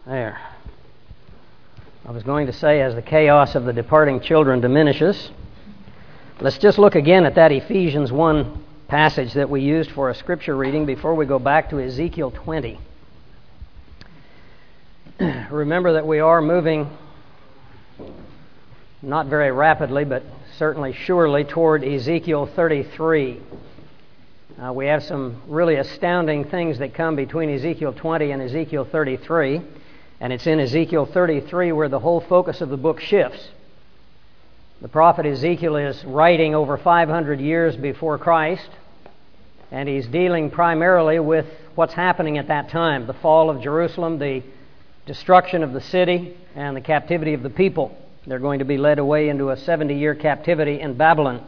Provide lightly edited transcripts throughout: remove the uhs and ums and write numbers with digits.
There. I was going to say, as the chaos of the departing children diminishes, let's just look again at that Ephesians 1 passage that we used for a scripture reading before we go back to Ezekiel 20. Remember that we are moving not very rapidly, but certainly surely toward Ezekiel 33. We have some really astounding things that come between Ezekiel 20 and Ezekiel 33. And it's in Ezekiel 33 where the whole focus of the book shifts. The prophet Ezekiel is writing over 500 years before Christ, and he's dealing primarily with what's happening at that time, the fall of Jerusalem, the destruction of the city, and the captivity of the people. They're going to be led away into a 70-year captivity in Babylon.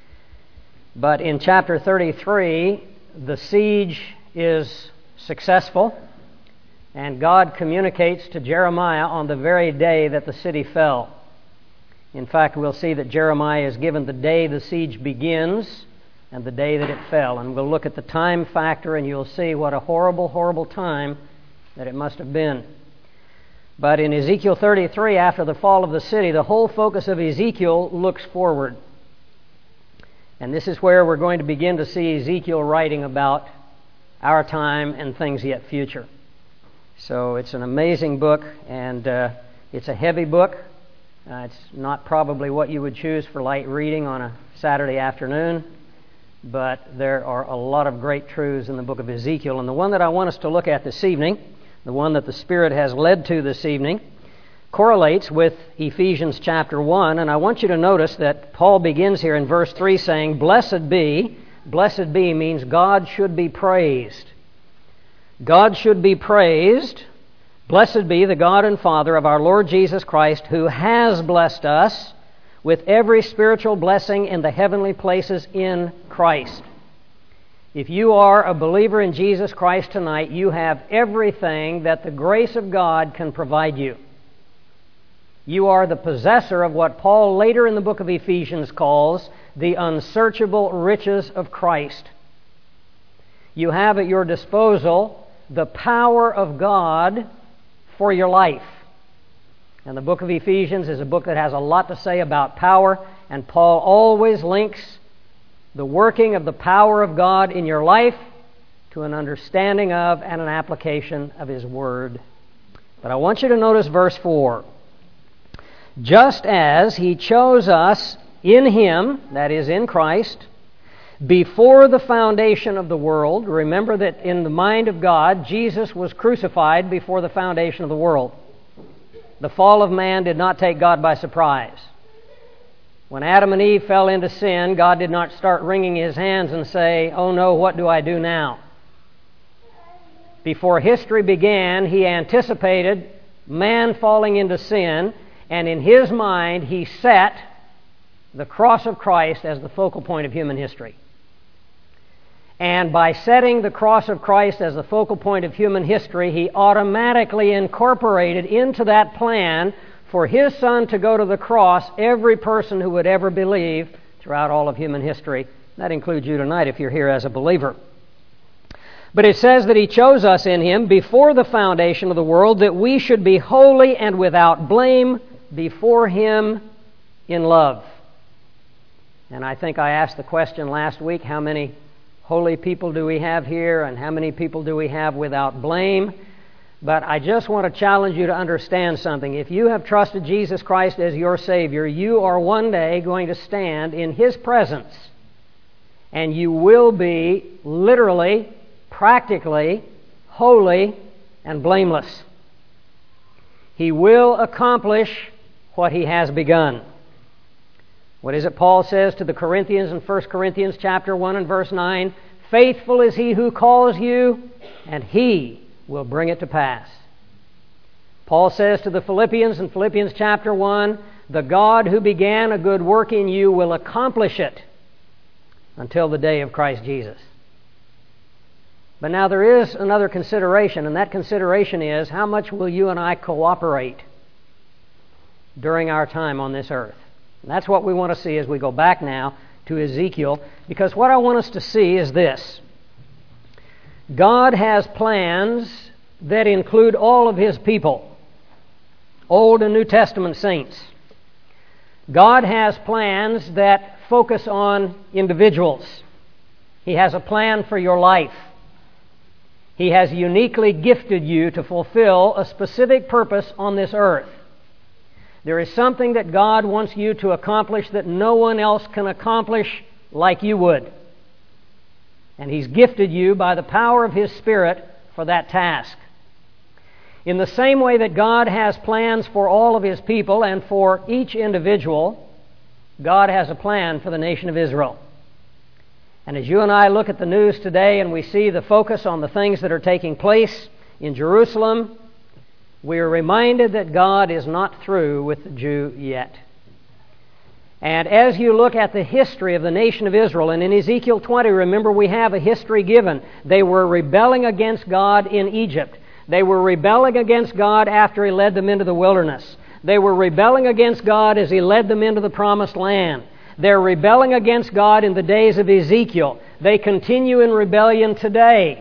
But in chapter 33, the siege is successful, and God communicates to Jeremiah on the very day that the city fell. In fact, we'll see that Jeremiah is given the day the siege begins and the day that it fell. And we'll look at the time factor, and you'll see what a horrible, horrible time that it must have been. But in Ezekiel 33, after the fall of the city, the whole focus of Ezekiel looks forward. And this is where we're going to begin to see Ezekiel writing about our time and things yet future. So it's an amazing book, and it's a heavy book. It's not probably what you would choose for light reading on a Saturday afternoon, but there are a lot of great truths in the book of Ezekiel. And the one that I want us to look at this evening, the one that the Spirit has led to this evening, correlates with Ephesians chapter 1. And I want you to notice that Paul begins here in verse 3 saying, Blessed be means God should be praised. God should be praised. Blessed be the God and Father of our Lord Jesus Christ, who has blessed us with every spiritual blessing in the heavenly places in Christ. If you are a believer in Jesus Christ tonight, you have everything that the grace of God can provide you. You are the possessor of what Paul later in the book of Ephesians calls the unsearchable riches of Christ. You have at your disposal the power of God for your life. And the book of Ephesians is a book that has a lot to say about power, and Paul always links the working of the power of God in your life to an understanding of and an application of His Word. But I want you to notice verse 4. Just as He chose us in Him, that is in Christ, before the foundation of the world. Remember that in the mind of God, Jesus was crucified before the foundation of the world. The fall of man did not take God by surprise. When Adam and Eve fell into sin, God did not start wringing His hands and say, "Oh no, what do I do now?" Before history began, He anticipated man falling into sin, and in His mind, He set the cross of Christ as the focal point of human history. And by setting the cross of Christ as the focal point of human history, He automatically incorporated into that plan for His Son to go to the cross every person who would ever believe throughout all of human history. That includes you tonight if you're here as a believer. But it says that He chose us in Him before the foundation of the world, that we should be holy and without blame before Him in love. And I think I asked the question last week, how many holy people do we have here, and how many people do we have without blame? But I just want to challenge you to understand something. If you have trusted Jesus Christ as your Savior, you are one day going to stand in His presence, and you will be literally, practically, holy and blameless. He will accomplish what He has begun. What is it Paul says to the Corinthians in 1 Corinthians chapter 1 and verse 9? Faithful is He who calls you, and He will bring it to pass. Paul says to the Philippians in Philippians chapter 1, the God who began a good work in you will accomplish it until the day of Christ Jesus. But now there is another consideration, and that consideration is, how much will you and I cooperate during our time on this earth? And that's what we want to see as we go back now to Ezekiel, because what I want us to see is this. God has plans that include all of His people, Old and New Testament saints. God has plans that focus on individuals. He has a plan for your life. He has uniquely gifted you to fulfill a specific purpose on this earth. There is something that God wants you to accomplish that no one else can accomplish like you would. And He's gifted you by the power of His Spirit for that task. In the same way that God has plans for all of His people and for each individual, God has a plan for the nation of Israel. And as you and I look at the news today and we see the focus on the things that are taking place in Jerusalem, we are reminded that God is not through with the Jew yet. And as you look at the history of the nation of Israel, and in Ezekiel 20, remember we have a history given. They were rebelling against God in Egypt. They were rebelling against God after He led them into the wilderness. They were rebelling against God as He led them into the promised land. They're rebelling against God in the days of Ezekiel. They continue in rebellion today.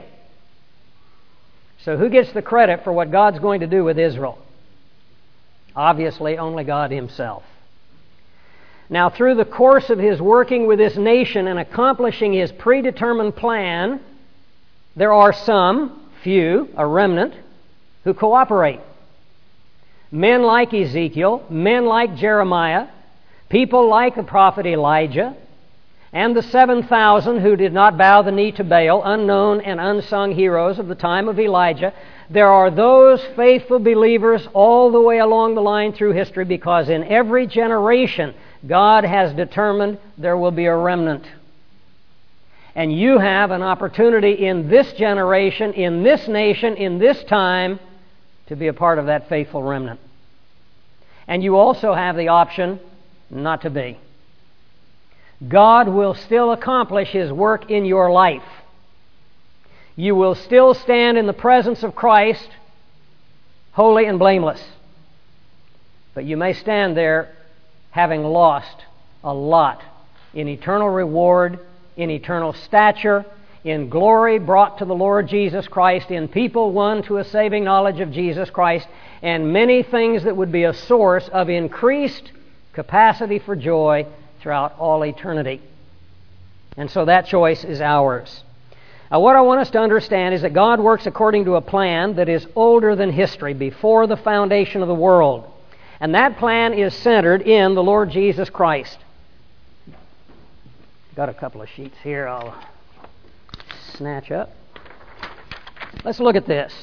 So who gets the credit for what God's going to do with Israel? Obviously, only God Himself. Now, through the course of His working with this nation and accomplishing His predetermined plan, there are some, few, a remnant, who cooperate. Men like Ezekiel, men like Jeremiah, people like the prophet Elijah, and the 7,000 who did not bow the knee to Baal, unknown and unsung heroes of the time of Elijah. There are those faithful believers all the way along the line through history, because in every generation God has determined there will be a remnant. And you have an opportunity in this generation, in this nation, in this time, to be a part of that faithful remnant. And you also have the option not to be. God will still accomplish His work in your life. You will still stand in the presence of Christ, holy and blameless. But you may stand there having lost a lot in eternal reward, in eternal stature, in glory brought to the Lord Jesus Christ, in people won to a saving knowledge of Jesus Christ, and many things that would be a source of increased capacity for joy throughout all eternity. And so that choice is ours. Now, what I want us to understand is that God works according to a plan that is older than history, before the foundation of the world. And that plan is centered in the Lord Jesus Christ. Got a couple of sheets here I'll snatch up. Let's look at this.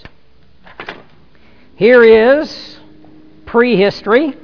Here is prehistory.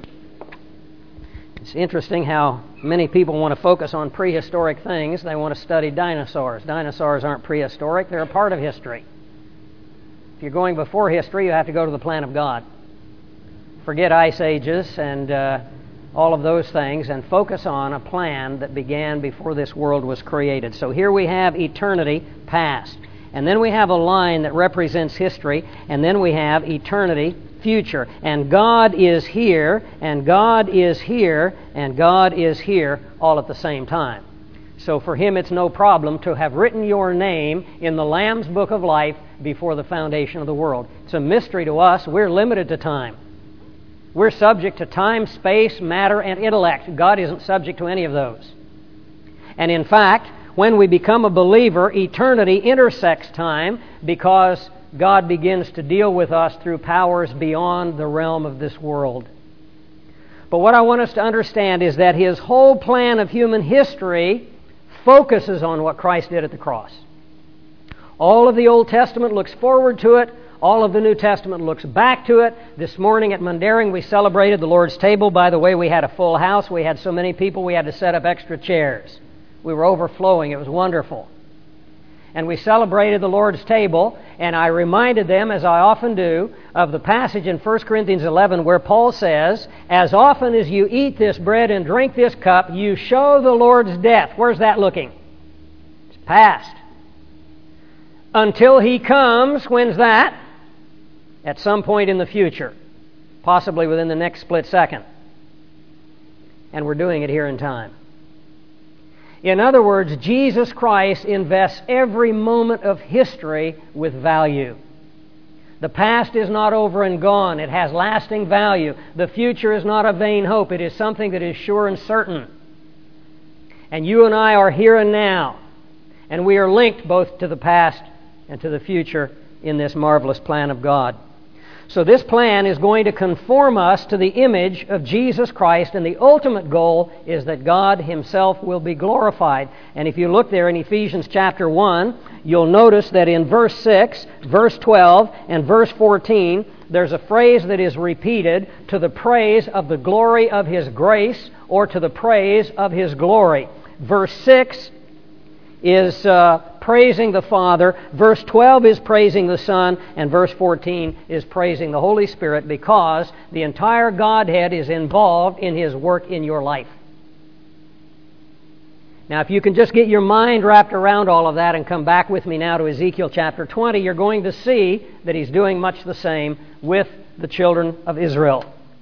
It's interesting how many people want to focus on prehistoric things. They want to study dinosaurs. Dinosaurs aren't prehistoric. They're a part of history. If you're going before history, you have to go to the plan of God. Forget ice ages and all of those things and focus on a plan that began before this world was created. So here we have eternity past. And then we have a line that represents history. And then we have eternity future. And God is here, and God is here, and God is here all at the same time. So for Him it's no problem to have written your name in the Lamb's Book of Life before the foundation of the world. It's a mystery to us. We're limited to time. We're subject to time, space, matter, and intellect. God isn't subject to any of those. And in fact, when we become a believer, eternity intersects time, because God begins to deal with us through powers beyond the realm of this world. But what I want us to understand is that His whole plan of human history focuses on what Christ did at the cross. All of the Old Testament looks forward to it. All of the New Testament looks back to it. This morning at Mundaring we celebrated the Lord's table. By the way, we had a full house. We had so many people we had to set up extra chairs. We were overflowing. It was wonderful. And we celebrated the Lord's table, and I reminded them, as I often do, of the passage in 1 Corinthians 11 where Paul says, "As often as you eat this bread and drink this cup, you show the Lord's death." Where's that looking? It's past. Until He comes. When's that? At some point in the future, possibly within the next split second. And we're doing it here in time. In other words, Jesus Christ invests every moment of history with value. The past is not over and gone. It has lasting value. The future is not a vain hope. It is something that is sure and certain. And you and I are here and now. And we are linked both to the past and to the future in this marvelous plan of God. So this plan is going to conform us to the image of Jesus Christ, and the ultimate goal is that God Himself will be glorified. And if you look there in Ephesians chapter 1, you'll notice that in verse 6, verse 12, and verse 14, there's a phrase that is repeated, to the praise of the glory of His grace, or to the praise of His glory. Verse 6 is praising the Father, verse 12 is praising the Son, and verse 14 is praising the Holy Spirit, because the entire Godhead is involved in His work in your life. Now, if you can just get your mind wrapped around all of that and come back with me now to Ezekiel chapter 20, you're going to see that He's doing much the same with the children of Israel.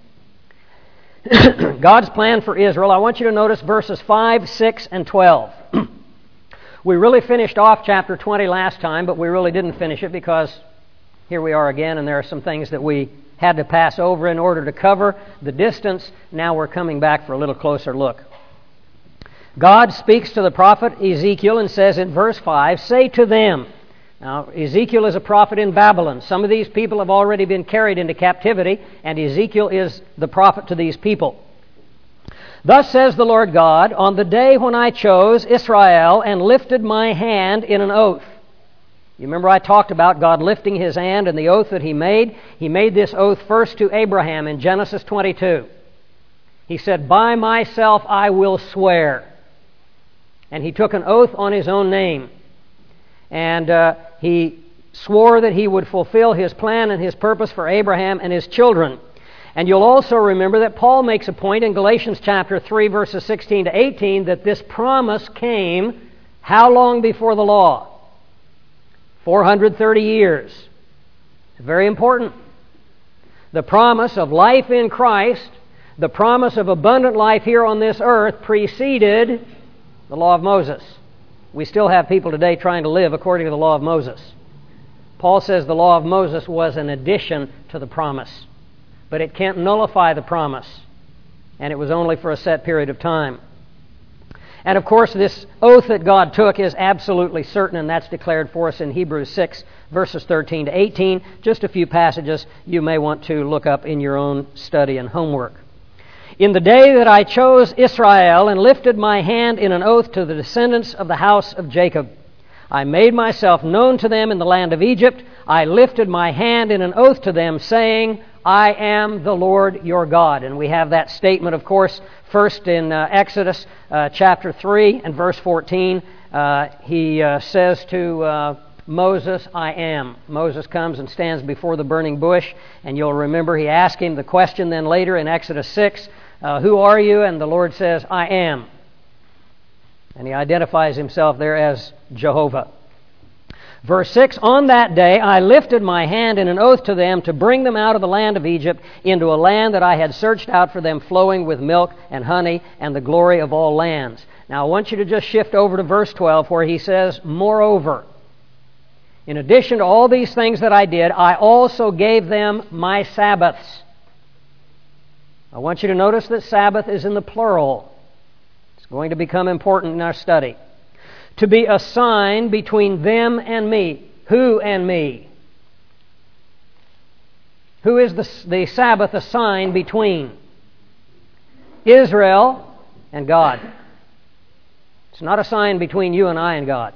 God's plan for Israel, I want you to notice verses 5, 6, and 12. We really finished off chapter 20 last time, but we really didn't finish it because here we are again, and there are some things that we had to pass over in order to cover the distance. Now we're coming back for a little closer look. God speaks to the prophet Ezekiel and says in verse 5, "Say to them." Now, Ezekiel is a prophet in Babylon. Some of these people have already been carried into captivity, and Ezekiel is the prophet to these people. "Thus says the Lord God, on the day when I chose Israel and lifted my hand in an oath." You remember I talked about God lifting His hand and the oath that He made. He made this oath first to Abraham in Genesis 22. He said, "By myself I will swear." And He took an oath on His own name. And He swore that He would fulfill His plan and His purpose for Abraham and his children. And you'll also remember that Paul makes a point in Galatians chapter 3, verses 16 to 18, that this promise came how long before the law? 430 years. Very important. The promise of life in Christ, the promise of abundant life here on this earth, preceded the law of Moses. We still have people today trying to live according to the law of Moses. Paul says the law of Moses was an addition to the promise. But it can't nullify the promise. And it was only for a set period of time. And of course, this oath that God took is absolutely certain, and that's declared for us in Hebrews 6, verses 13 to 18. Just a few passages you may want to look up in your own study and homework. "In the day that I chose Israel and lifted my hand in an oath to the descendants of the house of Jacob, I made myself known to them in the land of Egypt. I lifted my hand in an oath to them, saying, I am the Lord your God." And we have that statement, of course, first in Exodus chapter 3 and verse 14. He says to Moses, "I am." Moses comes and stands before the burning bush, and you'll remember he asked him the question then later in Exodus 6, "Who are you?" And the Lord says, "I am." And He identifies Himself there as Jehovah. Verse 6, "On that day I lifted my hand in an oath to them to bring them out of the land of Egypt into a land that I had searched out for them, flowing with milk and honey and the glory of all lands." Now I want you to just shift over to verse 12 where He says, "Moreover, in addition to all these things that I did, I also gave them my Sabbaths." I want you to notice that Sabbath is in the plural. It's going to become important in our study. "To be a sign between them and me." Who and me? Who is the Sabbath a sign between? Israel and God. It's not a sign between you and I and God.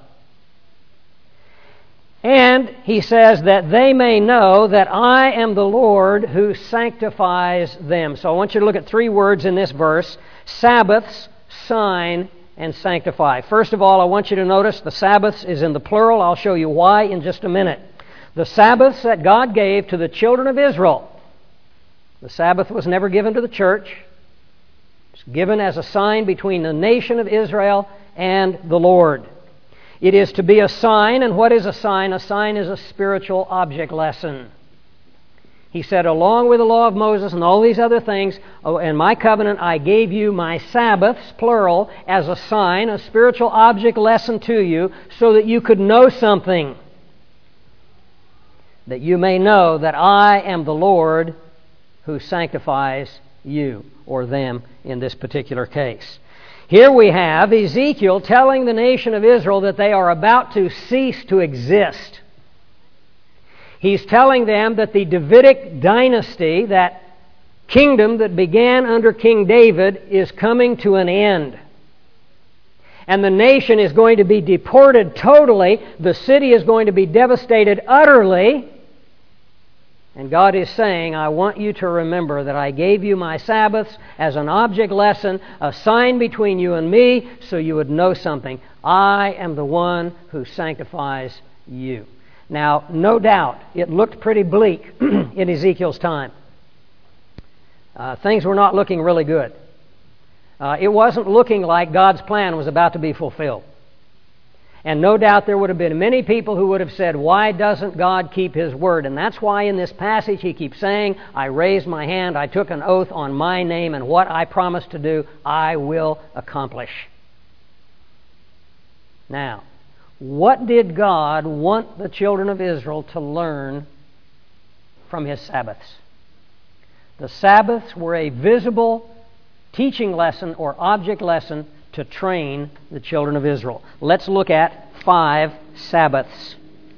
And He says that they may know that I am the Lord who sanctifies them. So I want you to look at three words in this verse: Sabbaths, sign, and sanctify. First of all, I want you to notice the Sabbaths is in the plural. I'll show you why in just a minute. The Sabbaths that God gave to the children of Israel. The Sabbath was never given to the church. It's given as a sign between the nation of Israel and the Lord. It is to be a sign, and what is a sign? A sign is a spiritual object lesson. He said, along with the law of Moses and all these other things, in my covenant I gave you my Sabbaths, plural, as a sign, a spiritual object lesson to you, so that you could know something. that you may know that I am the Lord who sanctifies you, or them in this particular case. Here we have Ezekiel telling the nation of Israel that they are about to cease to exist. He's telling them that the Davidic dynasty, that kingdom that began under King David, is coming to an end. And the nation is going to be deported totally. The city is going to be devastated utterly. And God is saying, I want you to remember that I gave you my Sabbaths as an object lesson, a sign between you and me, so you would know something. I am the one who sanctifies you. Now, no doubt, it looked pretty bleak in Ezekiel's time. Things were not looking really good. It wasn't looking like God's plan was about to be fulfilled. And no doubt there would have been many people who would have said, why doesn't God keep His word? And that's why in this passage he keeps saying, I raised my hand, I took an oath on my name, and what I promised to do, I will accomplish. Now, what did God want the children of Israel to learn from His Sabbaths? The Sabbaths were a visible teaching lesson or object lesson to train the children of Israel. Let's look at 5 Sabbaths.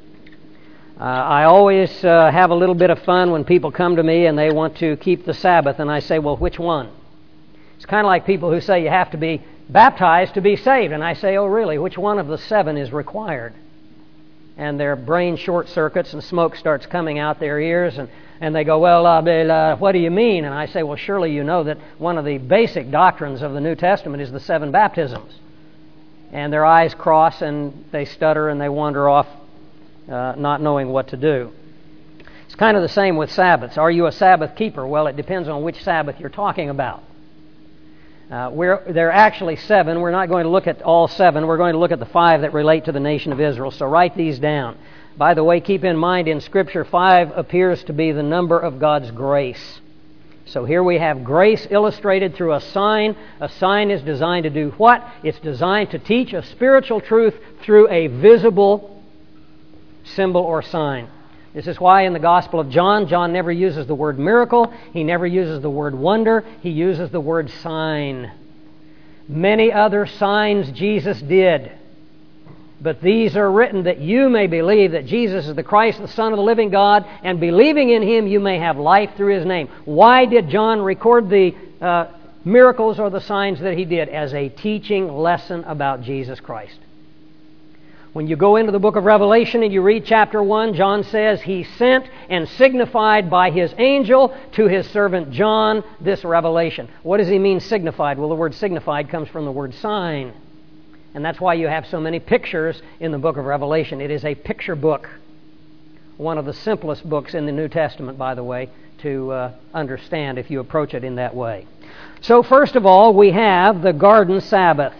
I always have a little bit of fun when people come to me and they want to keep the Sabbath, and I say, well, which one? It's kind of like people who say you have to be baptized to be saved, and I say, oh, really? Which one of the 7 is required? And their brain short circuits and smoke starts coming out their ears, and they go, well, what do you mean? And I say, well, surely you know that one of the basic doctrines of the New Testament is the 7 baptisms. And their eyes cross and they stutter and they wander off not knowing what to do. It's kind of the same with Sabbaths. Are you a Sabbath keeper? Well, it depends on which Sabbath you're talking about. There are actually 7. We're not going to look at all 7. We're going to look at the 5 that relate to the nation of Israel. So write these down. By the way, keep in mind in Scripture, 5 appears to be the number of God's grace. So here we have grace illustrated through a sign. A sign is designed to do what? It's designed to teach a spiritual truth through a visible symbol or sign. This is why in the Gospel of John, John never uses the word miracle. He never uses the word wonder. He uses the word sign. Many other signs Jesus did. But these are written that you may believe that Jesus is the Christ, the Son of the living God, and believing in Him you may have life through His name. Why did John record the miracles or the signs that he did? As a teaching lesson about Jesus Christ. When you go into the book of Revelation and you read chapter 1, John says He sent and signified by His angel to His servant John this revelation. What does he mean signified? Well, the word signified comes from the word sign. And that's why you have so many pictures in the book of Revelation. It is a picture book. One of the simplest books in the New Testament, by the way, to understand if you approach it in that way. So first of all, we have the Garden Sabbath.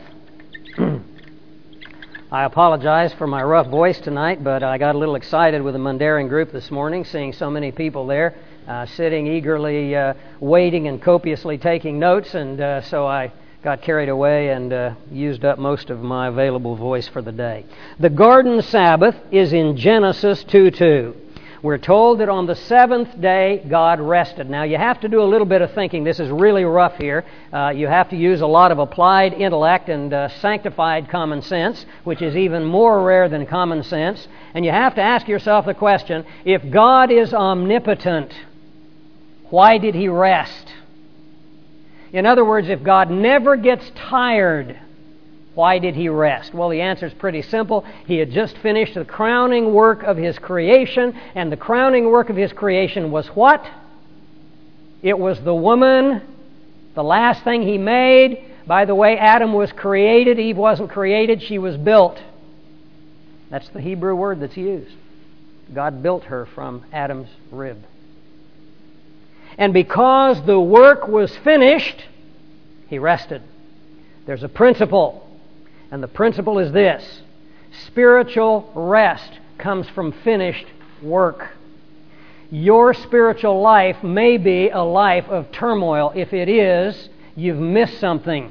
I apologize for my rough voice tonight, but I got a little excited with the Mundaring group this morning, seeing so many people there, sitting eagerly waiting and copiously taking notes, and so I got carried away and used up most of my available voice for the day. The Garden Sabbath is in Genesis 2:2. We're told that on the 7th day God rested. Now you have to do a little bit of thinking. This is really rough here. You have to use a lot of applied intellect and sanctified common sense, which is even more rare than common sense. And you have to ask yourself the question, if God is omnipotent, why did He rest? In other words, if God never gets tired, why did He rest? Well, the answer is pretty simple. He had just finished the crowning work of His creation, and the crowning work of His creation was what? It was the woman, the last thing He made. By the way, Adam was created. Eve wasn't created. She was built. That's the Hebrew word that's used. God built her from Adam's rib. And because the work was finished, He rested. There's a principle, and the principle is this. Spiritual rest comes from finished work. Your spiritual life may be a life of turmoil. If it is, you've missed something.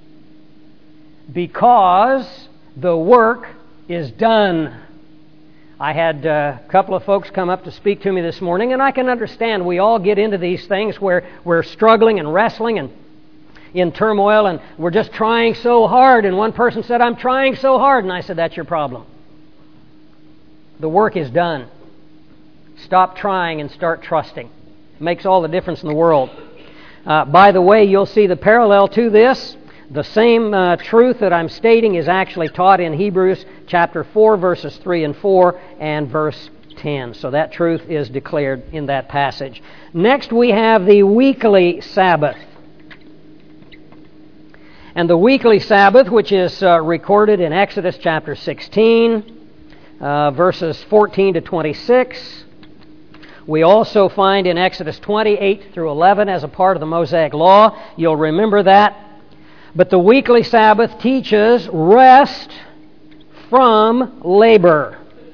Because the work is done. I had a couple of folks come up to speak to me this morning, and I can understand we all get into these things where we're struggling and wrestling and in turmoil, and we're just trying so hard. And one person said, "I'm trying so hard." And I said, "That's your problem. The work is done. Stop trying and start trusting." It makes all the difference in the world. By the way, you'll see the parallel to this. The same truth that I'm stating is actually taught in Hebrews chapter 4, verses 3 and 4, and verse 10. So that truth is declared in that passage. Next, we have the weekly Sabbath. And the weekly Sabbath, which is recorded in Exodus chapter 16, verses 14 to 26. We also find in Exodus 28 through 11 as a part of the Mosaic Law. You'll remember that. But the weekly Sabbath teaches rest from labor.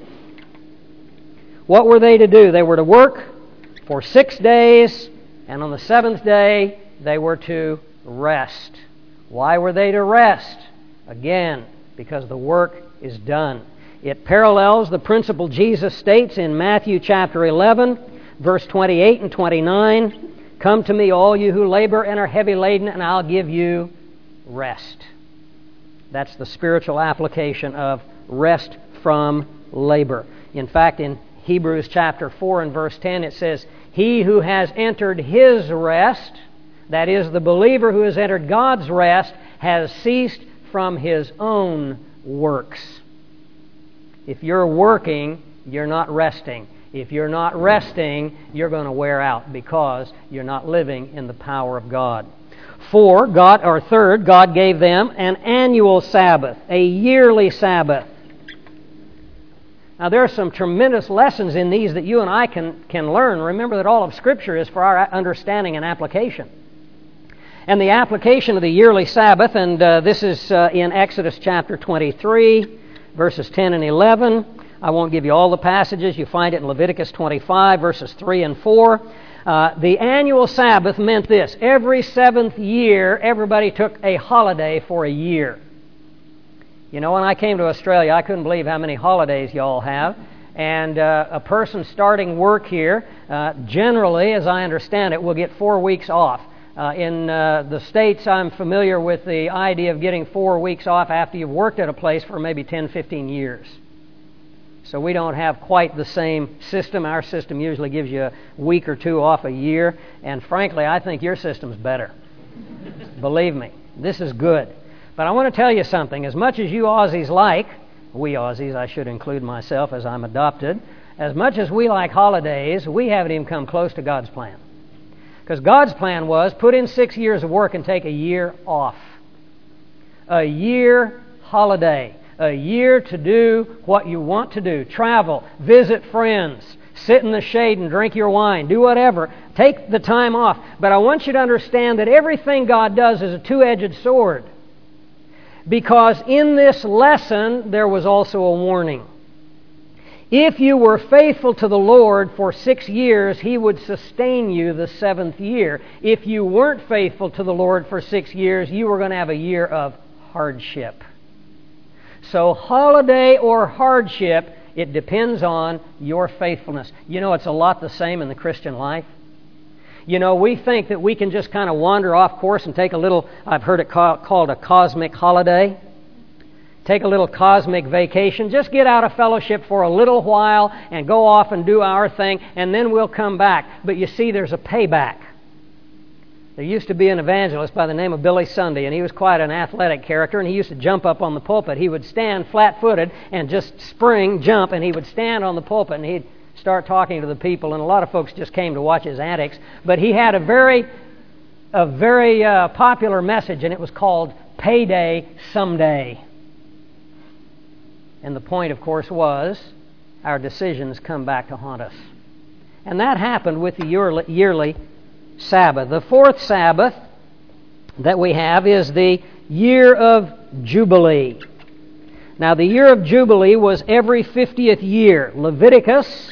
What were they to do? They were to work for 6 days, and on the seventh day they were to rest. Why were they to rest? Again, because the work is done. It parallels the principle Jesus states in Matthew chapter 11, verse 28 and 29. "Come to me, all you who labor and are heavy laden, and I'll give you rest." That's the spiritual application of rest from labor. In fact, in Hebrews chapter 4 and verse 10, it says, "He who has entered his rest," that is, the believer who has entered God's rest, "has ceased from his own works." If you're working, you're not resting. If you're not resting, you're going to wear out because you're not living in the power of God. Third, God gave them an annual Sabbath, a yearly Sabbath. Now, there are some tremendous lessons in these that you and I can learn. Remember that all of Scripture is for our understanding and application. And the application of the yearly Sabbath, and this is in Exodus chapter 23, verses 10 and 11. I won't give you all the passages. You find it in Leviticus 25, verses 3 and 4. The annual Sabbath meant this. Every seventh year, everybody took a holiday for a year. You know, when I came to Australia, I couldn't believe how many holidays you all have. And a person starting work here, generally, as I understand it, will get 4 weeks off. In the States, I'm familiar with the idea of getting 4 weeks off after you've worked at a place for maybe 10, 15 years. So we don't have quite the same system. Our system usually gives you a week or two off a year. And frankly, I think your system's better. Believe me, this is good. But I want to tell you something. As much as you Aussies like, we Aussies, I should include myself as I'm adopted, as much as we like holidays, we haven't even come close to God's plan. Because God's plan was put in 6 years of work and take a year off. A year holiday. A year to do what you want to do. Travel, visit friends, sit in the shade and drink your wine, do whatever. Take the time off. But I want you to understand that everything God does is a two-edged sword. Because in this lesson, there was also a warning. If you were faithful to the Lord for 6 years, He would sustain you the seventh year. If you weren't faithful to the Lord for 6 years, you were going to have a year of hardship. So holiday or hardship, it depends on your faithfulness. You know, it's a lot the same in the Christian life. You know, we think that we can just kind of wander off course and take a little, I've heard it called a cosmic holiday. Take a little cosmic vacation. Just get out of fellowship for a little while and go off and do our thing, and then we'll come back. But you see, there's a payback. There used to be an evangelist by the name of Billy Sunday, and he was quite an athletic character, and he used to jump up on the pulpit. He would stand flat-footed and just jump, and he would stand on the pulpit, and he'd start talking to the people, and a lot of folks just came to watch his antics. But he had a very popular message, and it was called Payday Someday. And the point, of course, was our decisions come back to haunt us. And that happened with the yearly Sabbath. The fourth Sabbath that we have is the year of Jubilee. Now, the year of Jubilee was every 50th year. Leviticus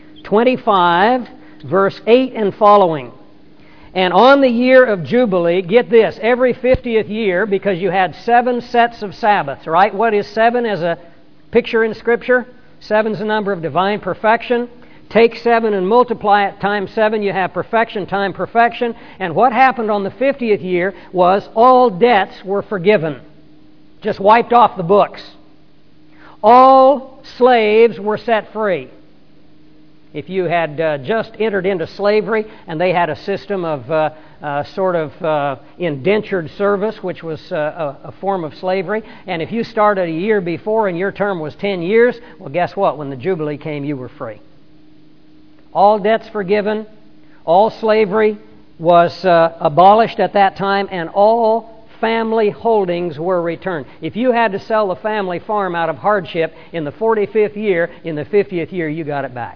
25, verse 8 and following. And on the year of Jubilee, get this, every 50th year, because you had 7 sets of Sabbaths, right? What is 7 as a picture in Scripture? 7's the number of divine perfection. Take 7 and multiply it times 7. You have perfection times perfection. And what happened on the 50th year was all debts were forgiven. Just wiped off the books. All slaves were set free. If you had just entered into slavery and they had a system of indentured service, which was a form of slavery, and if you started a year before and your term was 10 years, well, guess what? When the Jubilee came, you were free. All debts forgiven, all slavery was abolished at that time, and all family holdings were returned. If you had to sell the family farm out of hardship in the 45th year, in the 50th year, you got it back.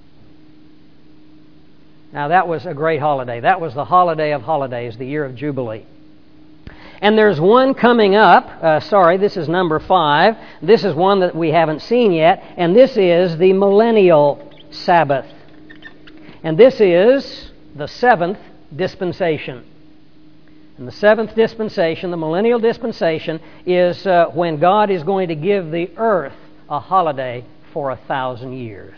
Now, that was a great holiday. That was the holiday of holidays, the year of Jubilee. And there's one coming up. This is number 5. This is one that we haven't seen yet, and this is the millennial Sabbath. And this is the 7th dispensation. And the 7th dispensation, the millennial dispensation, is when God is going to give the earth a holiday for 1,000 years.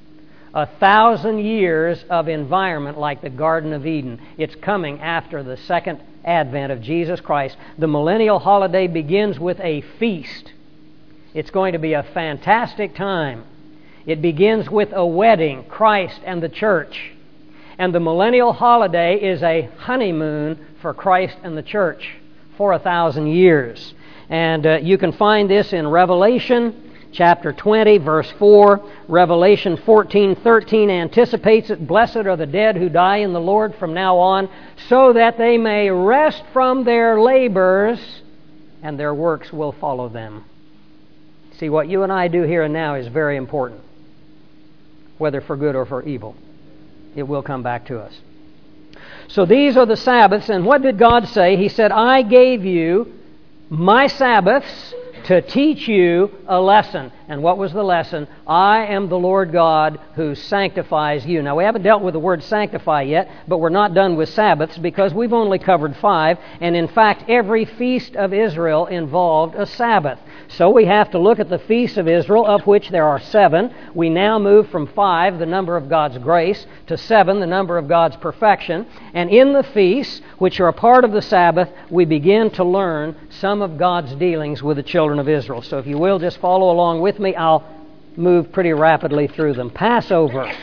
1,000 years of environment like the Garden of Eden. It's coming after the second advent of Jesus Christ. The millennial holiday begins with a feast. It's going to be a fantastic time. It begins with a wedding, Christ and the church. And the millennial holiday is a honeymoon for Christ and the church for 1,000 years. And you can find this in Revelation chapter 20, verse 4. Revelation 14:13 anticipates it. Blessed are the dead who die in the Lord from now on, so that they may rest from their labors, and their works will follow them. See, what you and I do here and now is very important, whether for good or for evil. It will come back to us. So these are the Sabbaths, and what did God say? He said, I gave you my Sabbaths to teach you a lesson. And what was the lesson? I am the Lord God who sanctifies you. Now, we haven't dealt with the word sanctify yet, but we're not done with Sabbaths because we've only covered 5. And in fact, every feast of Israel involved a Sabbath. So we have to look at the feasts of Israel, of which there are 7. We now move from 5, the number of God's grace, to 7, the number of God's perfection. And in the feasts, which are a part of the Sabbath, we begin to learn some of God's dealings with the children of Israel. So if you will, just follow along with me. I'll move pretty rapidly through them. Passover.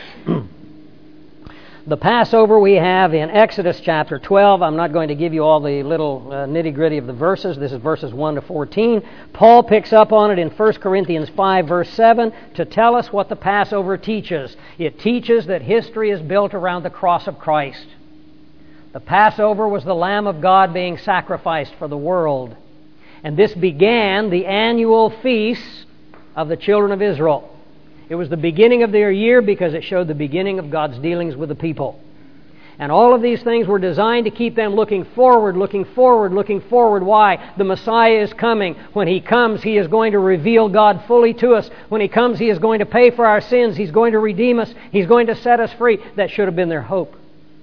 The Passover we have in Exodus chapter 12. I'm not going to give you all the little nitty-gritty of the verses. This is verses 1 to 14. Paul picks up on it in 1 Corinthians 5, verse 7, to tell us what the Passover teaches. It teaches that history is built around the cross of Christ. The Passover was the Lamb of God being sacrificed for the world. And this began the annual feasts of the children of Israel. It was the beginning of their year because it showed the beginning of God's dealings with the people. And all of these things were designed to keep them looking forward, looking forward, looking forward. Why? The Messiah is coming. When He comes, He is going to reveal God fully to us. When He comes, He is going to pay for our sins. He's going to redeem us. He's going to set us free. That should have been their hope.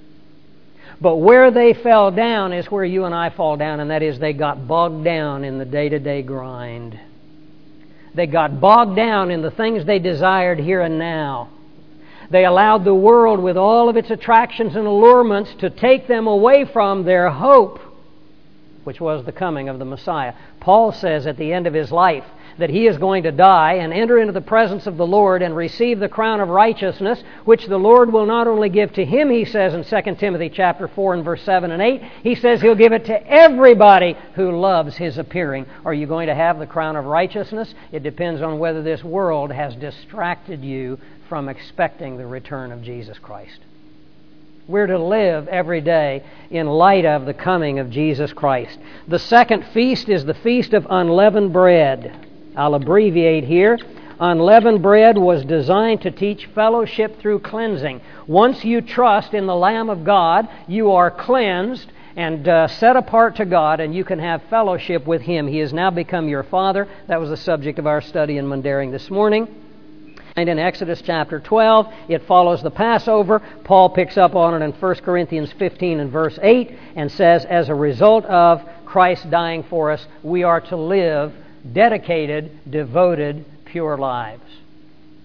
But where they fell down is where you and I fall down, and that is they got bogged down in the day-to-day grind. They got bogged down in the things they desired here and now. They allowed the world with all of its attractions and allurements to take them away from their hope, which was the coming of the Messiah. Paul says at the end of his life that he is going to die and enter into the presence of the Lord and receive the crown of righteousness, which the Lord will not only give to him, he says in 2 Timothy chapter 4 and verse 7 and 8, he says He'll give it to everybody who loves His appearing. Are you going to have the crown of righteousness? It depends on whether this world has distracted you from expecting the return of Jesus Christ. We're to live every day in light of the coming of Jesus Christ. The second feast is the Feast of Unleavened Bread. I'll abbreviate here. Unleavened bread was designed to teach fellowship through cleansing. Once you trust in the Lamb of God, you are cleansed and set apart to God, and you can have fellowship with Him. He has now become your Father. That was the subject of our study in Mundaring this morning. And in Exodus chapter 12, it follows the Passover. Paul picks up on it in 1 Corinthians 15 and verse 8 and says, as a result of Christ dying for us, we are to live dedicated, devoted, pure lives.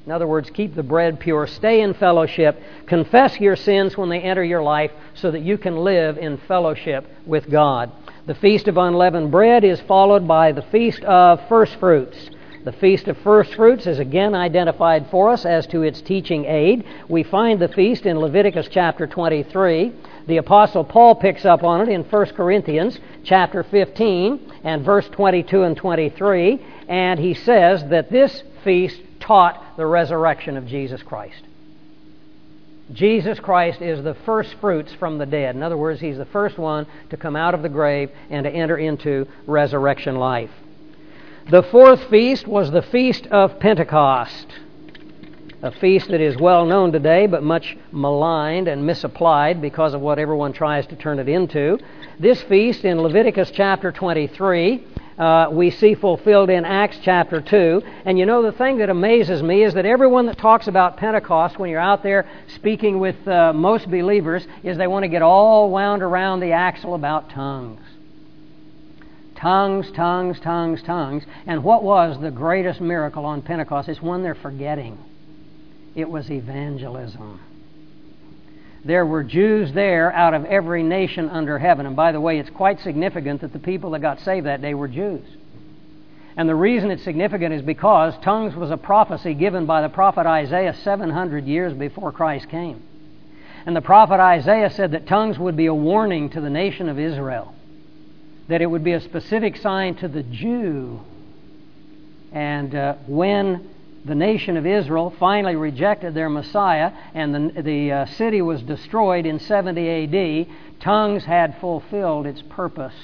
In other words, keep the bread pure, stay in fellowship, confess your sins when they enter your life so that you can live in fellowship with God. The Feast of Unleavened Bread is followed by the Feast of First Fruits. The Feast of First Fruits is again identified for us as to its teaching aid. We find the feast in Leviticus chapter 23. The Apostle Paul picks up on it in 1 Corinthians chapter 15 and verse 22 and 23, and he says that this feast taught the resurrection of Jesus Christ. Jesus Christ is the first fruits from the dead. In other words, He's the first one to come out of the grave and to enter into resurrection life. The fourth feast was the Feast of Pentecost, a feast that is well known today but much maligned and misapplied because of what everyone tries to turn it into. This feast in Leviticus chapter 23 we see fulfilled in Acts chapter 2. And you know, the thing that amazes me is that everyone that talks about Pentecost when you're out there speaking with most believers is they want to get all wound around the axle about tongues. Tongues, tongues, tongues, tongues. And what was the greatest miracle on Pentecost? It's one they're forgetting. It was evangelism. There were Jews there out of every nation under heaven. And by the way, it's quite significant that the people that got saved that day were Jews. And the reason it's significant is because tongues was a prophecy given by the prophet Isaiah 700 years before Christ came. And the prophet Isaiah said that tongues would be a warning to the nation of Israel, that it would be a specific sign to the Jew. And when the nation of Israel finally rejected their Messiah and the city was destroyed in 70 A.D., tongues had fulfilled its purpose.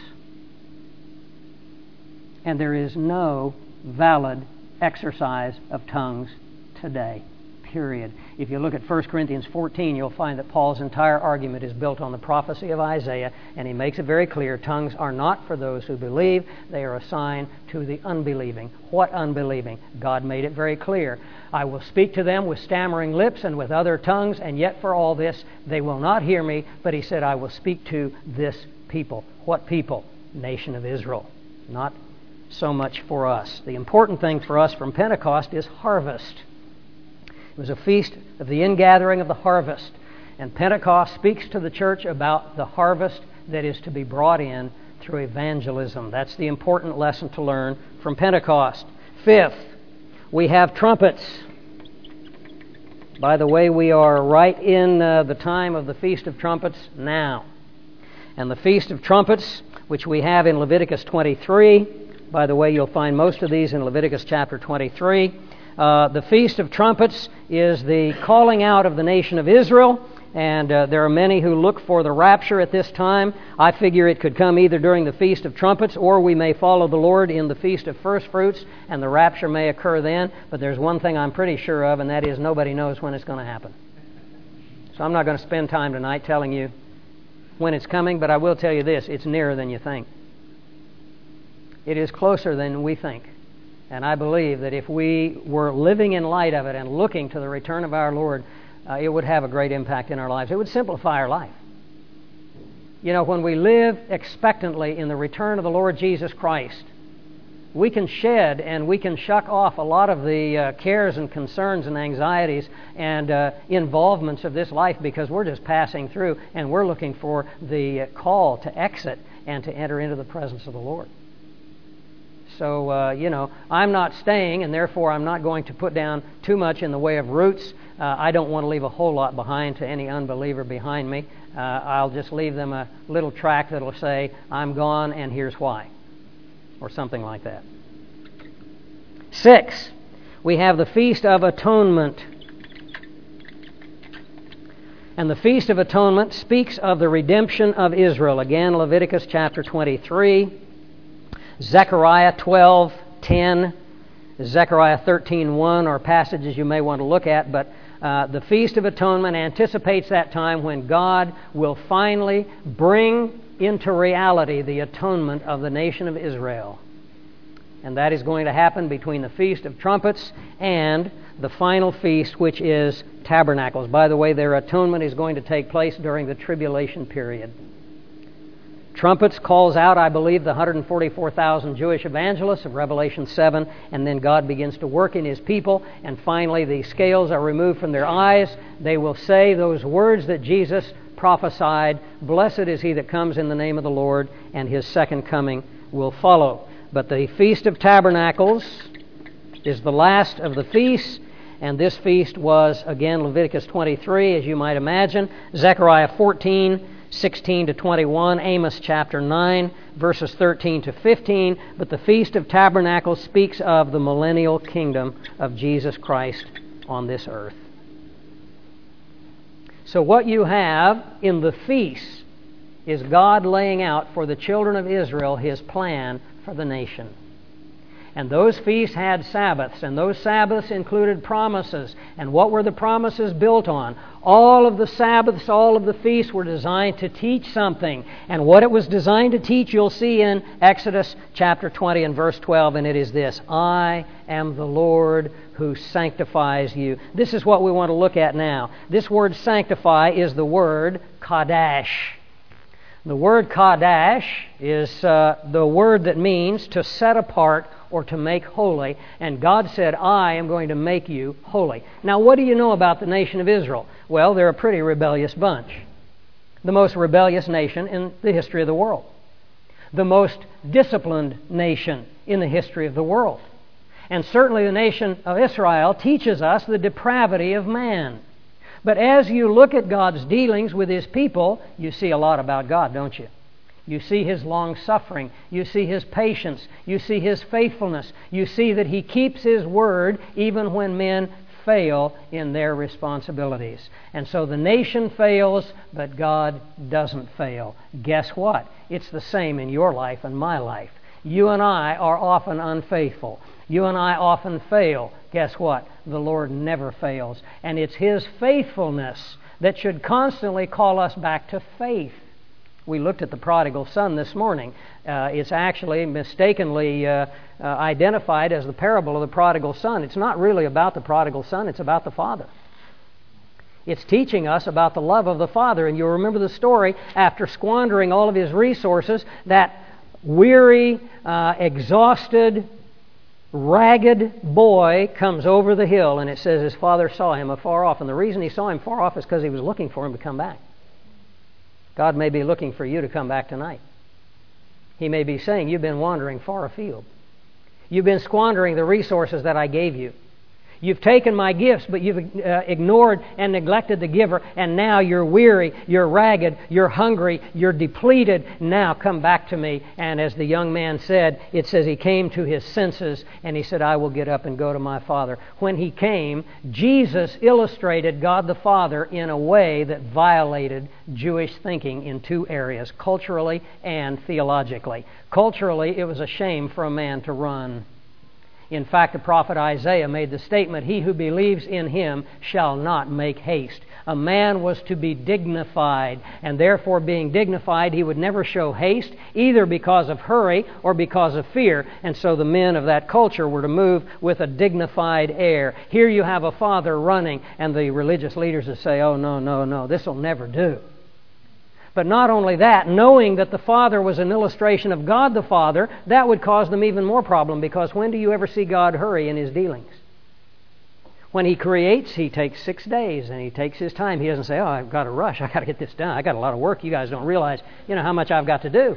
And there is no valid exercise of tongues today, period. If you look at 1 Corinthians 14, you'll find that Paul's entire argument is built on the prophecy of Isaiah, and he makes it very clear tongues are not for those who believe. They are a sign to the unbelieving. What unbelieving? God made it very clear. I will speak to them with stammering lips and with other tongues, and yet for all this they will not hear me. But he said, I will speak to this people. What people? Nation of Israel. Not so much for us. The important thing for us from Pentecost is harvest. It was a feast of the ingathering of the harvest. And Pentecost speaks to the church about the harvest that is to be brought in through evangelism. That's the important lesson to learn from Pentecost. Fifth, we have trumpets. By the way, we are right in the time of the Feast of Trumpets now. And the Feast of Trumpets, which we have in Leviticus 23, by the way, you'll find most of these in Leviticus chapter 23. The Feast of Trumpets is the calling out of the nation of Israel, and there are many who look for the rapture at this time. I figure it could come either during the Feast of Trumpets, or we may follow the Lord in the Feast of First Fruits, and the rapture may occur then. But there's one thing I'm pretty sure of, and that is nobody knows when it's going to happen. So I'm not going to spend time tonight telling you when it's coming, but I will tell you this, it's nearer than you think. It is closer than we think. And I believe that if we were living in light of it and looking to the return of our Lord, it would have a great impact in our lives. It would simplify our life. You know, when we live expectantly in the return of the Lord Jesus Christ, we can shed and we can shuck off a lot of the cares and concerns and anxieties and involvements of this life, because we're just passing through and we're looking for the call to exit and to enter into the presence of the Lord. So, I'm not staying, and therefore I'm not going to put down too much in the way of roots. I don't want to leave a whole lot behind to any unbeliever behind me. I'll just leave them a little tract that will say, I'm gone and here's why, or something like that. 6, we have the Feast of Atonement. And the Feast of Atonement speaks of the redemption of Israel. Again, Leviticus chapter 23. Zechariah 12:10, Zechariah 13:1 are passages you may want to look at, but the Feast of Atonement anticipates that time when God will finally bring into reality the atonement of the nation of Israel. And that is going to happen between the Feast of Trumpets and the final feast, which is Tabernacles. By the way, their atonement is going to take place during the tribulation period. trumpets calls out, I believe, the 144,000 Jewish evangelists of Revelation 7, and then God begins to work in His people, and finally the scales are removed from their eyes. They will say those words that Jesus prophesied, "Blessed is he that comes in the name of the Lord," and His second coming will follow. But the Feast of Tabernacles is the last of the feasts, and this feast was, again, Leviticus 23, as you might imagine, Zechariah 14, 16 to 21, Amos chapter 9, verses 13 to 15. But the Feast of Tabernacles speaks of the millennial kingdom of Jesus Christ on this earth. So what you have in the feast is God laying out for the children of Israel His plan for the nation. And those feasts had Sabbaths, and those Sabbaths included promises. And what were the promises built on? All of the Sabbaths, all of the feasts were designed to teach something. And what it was designed to teach, you'll see in Exodus chapter 20 and verse 12, and it is this: I am the Lord who sanctifies you. This is what we want to look at now. This word sanctify is the word Kadash. The word Kadash is the word that means to set apart or to make holy. And God said, I am going to make you holy. Now, what do you know about the nation of Israel? Well, they're a pretty rebellious bunch. The most rebellious nation in the history of the world. The most disciplined nation in the history of the world. And certainly the nation of Israel teaches us the depravity of man. But as you look at God's dealings with His people, you see a lot about God, don't you? You see His long-suffering. You see His patience. You see His faithfulness. You see that He keeps His word even when men fail in their responsibilities. And so the nation fails, but God doesn't fail. Guess what? It's the same in your life and my life. You and I are often unfaithful. You and I often fail. Guess what? The Lord never fails. And it's His faithfulness that should constantly call us back to faith. We looked at the prodigal son this morning. It's actually mistakenly identified as the parable of the prodigal son. It's not really about the prodigal son. It's about the father. It's teaching us about the love of the Father. And you'll remember the story, after squandering all of his resources, that weary, exhausted, ragged boy comes over the hill, and it says his father saw him afar off. And the reason he saw him far off is because he was looking for him to come back. God may be looking for you to come back tonight. He may be saying, you've been wandering far afield. You've been squandering the resources that I gave you. You've taken my gifts, but you've ignored and neglected the giver, and now you're weary, you're ragged, you're hungry, you're depleted. Now come back to me. And as the young man said, it says he came to his senses, and he said, I will get up and go to my Father. When he came, Jesus illustrated God the Father in a way that violated Jewish thinking in two areas, culturally and theologically. Culturally, it was a shame for a man to run. In fact, the prophet Isaiah made the statement, he who believes in him shall not make haste. A man was to be dignified, and therefore being dignified, he would never show haste, either because of hurry or because of fear. And so the men of that culture were to move with a dignified air. Here you have a father running, and the religious leaders would say, oh, no, this will never do. But not only that, knowing that the Father was an illustration of God the Father, that would cause them even more problem, because when do you ever see God hurry in His dealings? When He creates, He takes 6 days, and He takes His time. He doesn't say, oh, I've got to rush, I've got to get this done, I've got a lot of work, you guys don't realize, how much I've got to do.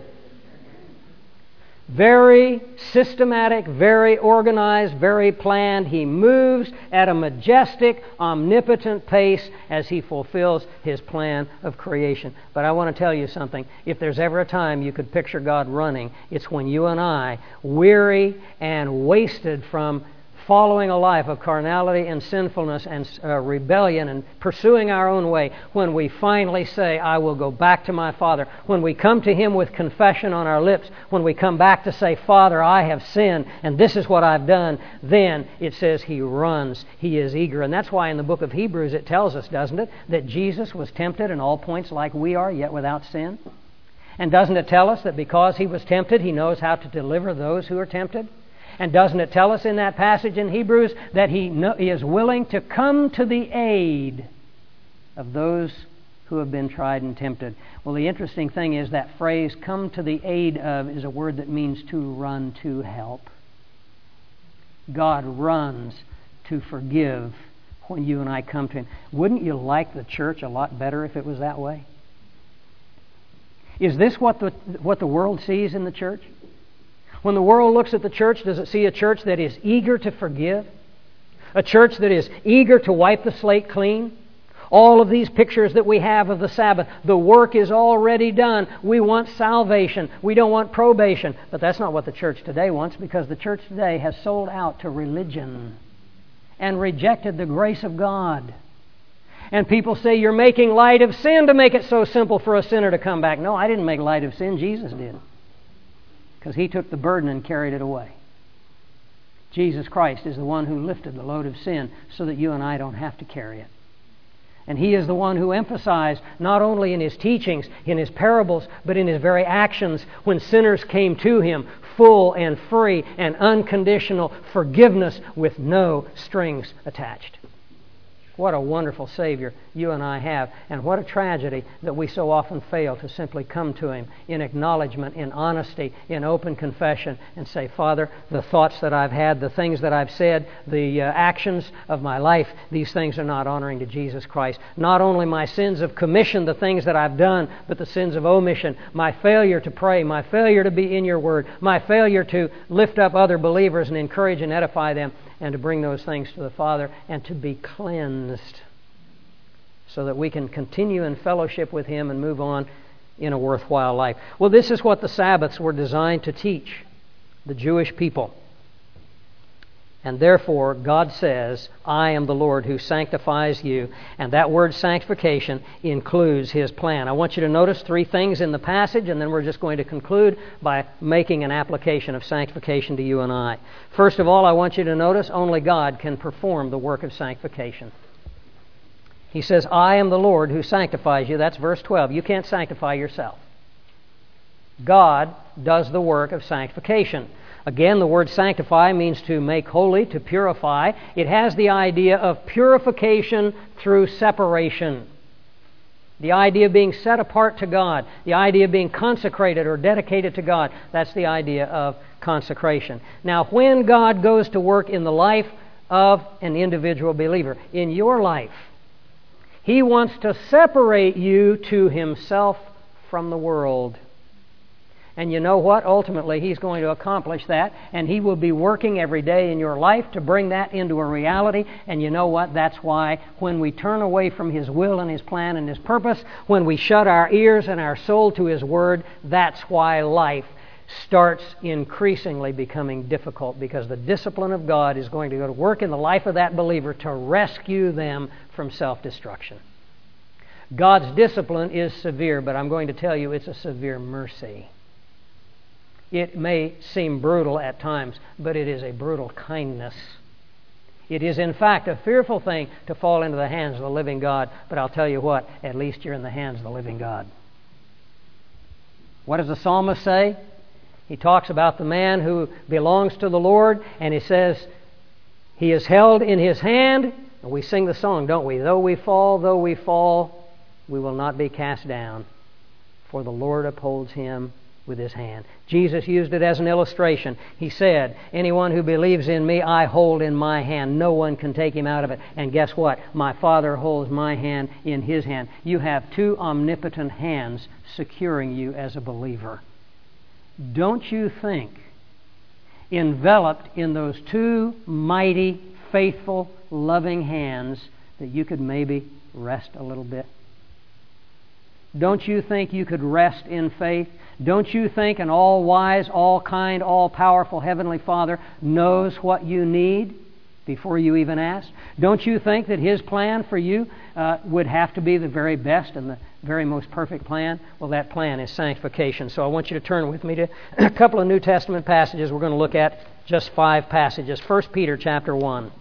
Very systematic, very organized, very planned. He moves at a majestic, omnipotent pace as He fulfills His plan of creation. But I want to tell you something. If there's ever a time you could picture God running, it's when you and I, weary and wasted from following a life of carnality and sinfulness and rebellion and pursuing our own way, when we finally say, I will go back to my Father, when we come to Him with confession on our lips, when we come back to say, Father, I have sinned and this is what I've done, then it says He runs, He is eager. And that's why in the book of Hebrews it tells us, doesn't it, that Jesus was tempted in all points like we are, yet without sin? And doesn't it tell us that because He was tempted, He knows how to deliver those who are tempted? And doesn't it tell us in that passage in Hebrews that He is willing to come to the aid of those who have been tried and tempted. Well, the interesting thing is that phrase, come to the aid of, is a word that means to run to help. God runs to forgive when you and I come to Him. Wouldn't you like the church a lot better if it was that way? Is this what the world sees in the church? When the world looks at the church, does it see a church that is eager to forgive? A church that is eager to wipe the slate clean? All of these pictures that we have of the Sabbath, the work is already done. We want salvation. We don't want probation. But that's not what the church today wants, because the church today has sold out to religion and rejected the grace of God. And people say, you're making light of sin to make it so simple for a sinner to come back. No, I didn't make light of sin. Jesus did. Because He took the burden and carried it away. Jesus Christ is the one who lifted the load of sin so that you and I don't have to carry it. And He is the one who emphasized, not only in His teachings, in His parables, but in His very actions, when sinners came to Him, full and free and unconditional forgiveness with no strings attached. What a wonderful Savior you and I have. And what a tragedy that we so often fail to simply come to Him in acknowledgement, in honesty, in open confession, and say, Father, the thoughts that I've had, the things that I've said, the actions of my life, these things are not honoring to Jesus Christ. Not only my sins of commission, the things that I've done, but the sins of omission, my failure to pray, my failure to be in Your Word, my failure to lift up other believers and encourage and edify them, and to bring those things to the Father and to be cleansed so that we can continue in fellowship with Him and move on in a worthwhile life. Well, this is what the Sabbaths were designed to teach the Jewish people. And therefore, God says, I am the Lord who sanctifies you. And that word sanctification includes His plan. I want you to notice three things in the passage, and then we're just going to conclude by making an application of sanctification to you and I. First of all, I want you to notice only God can perform the work of sanctification. He says, I am the Lord who sanctifies you. That's verse 12. You can't sanctify yourself. God does the work of sanctification. Again, the word sanctify means to make holy, to purify. It has the idea of purification through separation. The idea of being set apart to God. The idea of being consecrated or dedicated to God. That's the idea of consecration. Now, when God goes to work in the life of an individual believer, in your life, He wants to separate you to Himself from the world. And you know what? Ultimately, He's going to accomplish that, and He will be working every day in your life to bring that into a reality. And you know what? That's why when we turn away from His will and His plan and His purpose, when we shut our ears and our soul to His Word, that's why life starts increasingly becoming difficult, because the discipline of God is going to go to work in the life of that believer to rescue them from self-destruction. God's discipline is severe, but I'm going to tell you it's a severe mercy. It may seem brutal at times, but it is a brutal kindness. It is, in fact, a fearful thing to fall into the hands of the living God, but I'll tell you what, at least you're in the hands of the living God. What does the psalmist say? He talks about the man who belongs to the Lord, and he says, He is held in His hand. And we sing the song, don't we? Though we fall, we will not be cast down, for the Lord upholds him with His hand. Jesus used it as an illustration. He said, anyone who believes in me, I hold in my hand. No one can take him out of it. And guess what? My Father holds my hand in His hand. You have two omnipotent hands securing you as a believer. Don't you think, enveloped in those two mighty, faithful, loving hands, that you could maybe rest a little bit? Don't you think you could rest in faith? Don't you think an all-wise, all-kind, all-powerful Heavenly Father knows what you need before you even ask? Don't you think that His plan for you would have to be the very best and the very most perfect plan? Well, that plan is sanctification. So I want you to turn with me to a couple of New Testament passages. We're going to look at just 5 passages. 1 Peter chapter 1.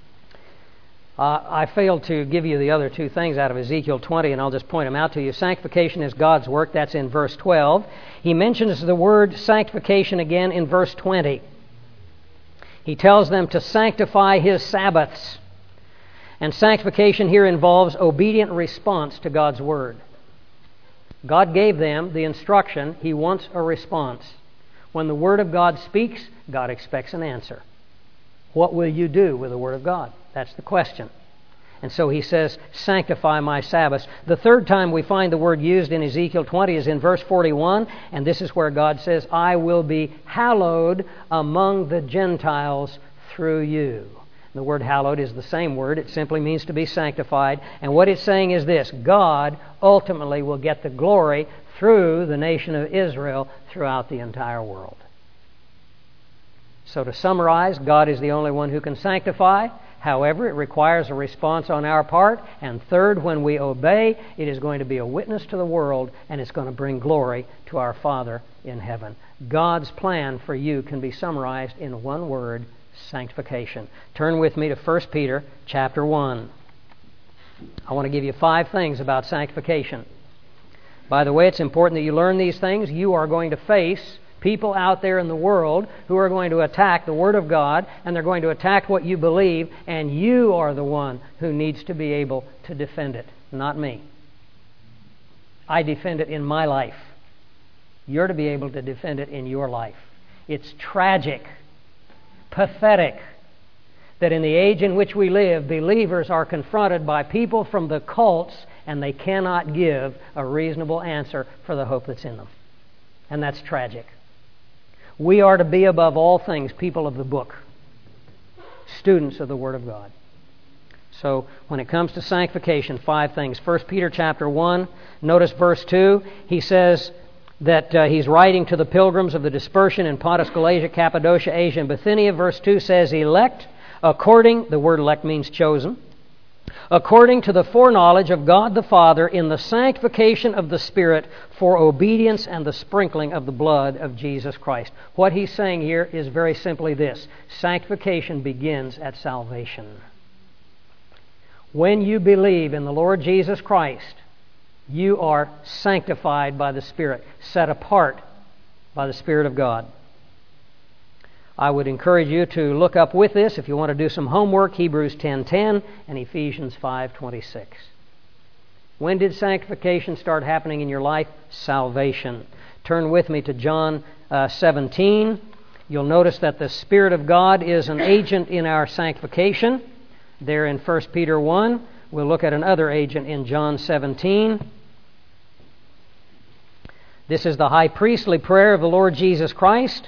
I failed to give you the other 2 things out of Ezekiel 20, and I'll just point them out to you. Sanctification is God's work. That's in verse 12. He mentions the word sanctification again in verse 20. He tells them to sanctify His Sabbaths. And sanctification here involves obedient response to God's Word. God gave them the instruction. He wants a response. When the Word of God speaks, God expects an answer. What will you do with the Word of God? That's the question. And so he says, sanctify my Sabbaths. The third time we find the word used in Ezekiel 20 is in verse 41, and this is where God says, I will be hallowed among the Gentiles through you. The word hallowed is the same word. It simply means to be sanctified. And what it's saying is this: God ultimately will get the glory through the nation of Israel throughout the entire world. So to summarize, God is the only one who can sanctify. However, it requires a response on our part. And third, when we obey, it is going to be a witness to the world, and it's going to bring glory to our Father in heaven. God's plan for you can be summarized in one word: sanctification. Turn with me to 1 Peter chapter 1. I want to give you 5 things about sanctification. By the way, it's important that you learn these things. You are going to face people out there in the world who are going to attack the Word of God, and they're going to attack what you believe, and you are the one who needs to be able to defend it, not me. I defend it in my life. You're to be able to defend it in your life. It's tragic, pathetic, that in the age in which we live, believers are confronted by people from the cults, and they cannot give a reasonable answer for the hope that's in them. And that's tragic. We are to be, above all things, people of the book, students of the Word of God. So when it comes to sanctification, 5 things. 1 Peter chapter 1, notice verse 2. He says that he's writing to the pilgrims of the dispersion in Pontus, Galatia, Cappadocia, Asia, and Bithynia. Verse 2 says, elect according, the word elect means chosen, according to the foreknowledge of God the Father, in the sanctification of the Spirit, for obedience and the sprinkling of the blood of Jesus Christ. What he's saying here is very simply this: sanctification begins at salvation. When you believe in the Lord Jesus Christ, you are sanctified by the Spirit, set apart by the Spirit of God. I would encourage you to look up with this, if you want to do some homework, Hebrews 10:10 and Ephesians 5:26. When did sanctification start happening in your life? Salvation. Turn with me to John 17. You'll notice that the Spirit of God is an agent in our sanctification. There in 1 Peter 1, we'll look at another agent in John 17. This is the high priestly prayer of the Lord Jesus Christ.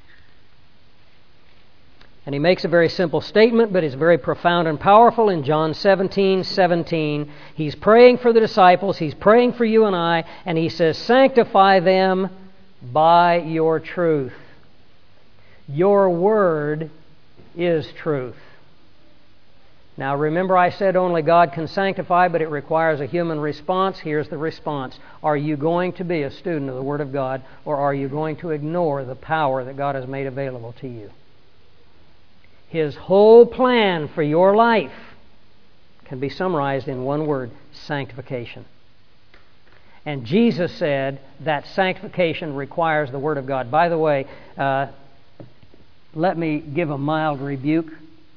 And he makes a very simple statement, but it's very profound and powerful in John 17:17. He's praying for the disciples, he's praying for you and I, and he says, sanctify them by your truth. Your word is truth. Now remember, I said only God can sanctify, but it requires a human response. Here's the response. Are you going to be a student of the Word of God, or are you going to ignore the power that God has made available to you? His whole plan for your life can be summarized in one word: sanctification. And Jesus said that sanctification requires the Word of God. By the way, let me give a mild rebuke.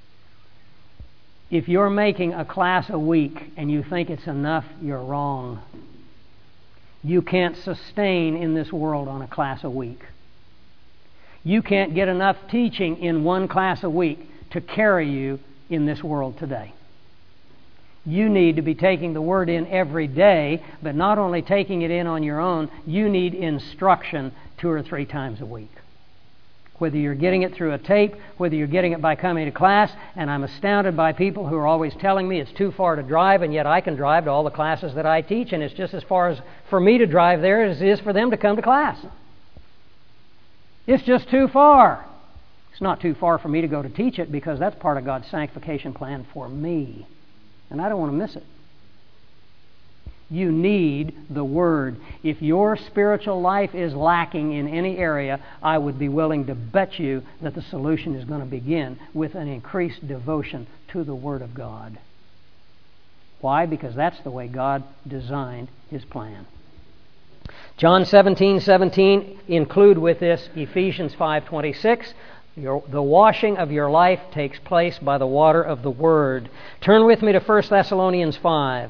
If you're making a class a week and you think it's enough, you're wrong. You can't sustain in this world on a class a week. You can't get enough teaching in one class a week to carry you in this world today. You need to be taking the Word in every day, but not only taking it in on your own, you need instruction 2 or 3 times a week. Whether you're getting it through a tape, whether you're getting it by coming to class, and I'm astounded by people who are always telling me it's too far to drive, and yet I can drive to all the classes that I teach, and it's just as far as for me to drive there as it is for them to come to class. It's just too far. It's not too far for me to go to teach it, because that's part of God's sanctification plan for me, and I don't want to miss it. You need the Word. If your spiritual life is lacking in any area, I would be willing to bet you that the solution is going to begin with an increased devotion to the Word of God. Why? Because that's the way God designed His plan. John 17:17, include with this Ephesians 5:26. The washing of your life takes place by the water of the Word. Turn with me to 1 Thessalonians 5.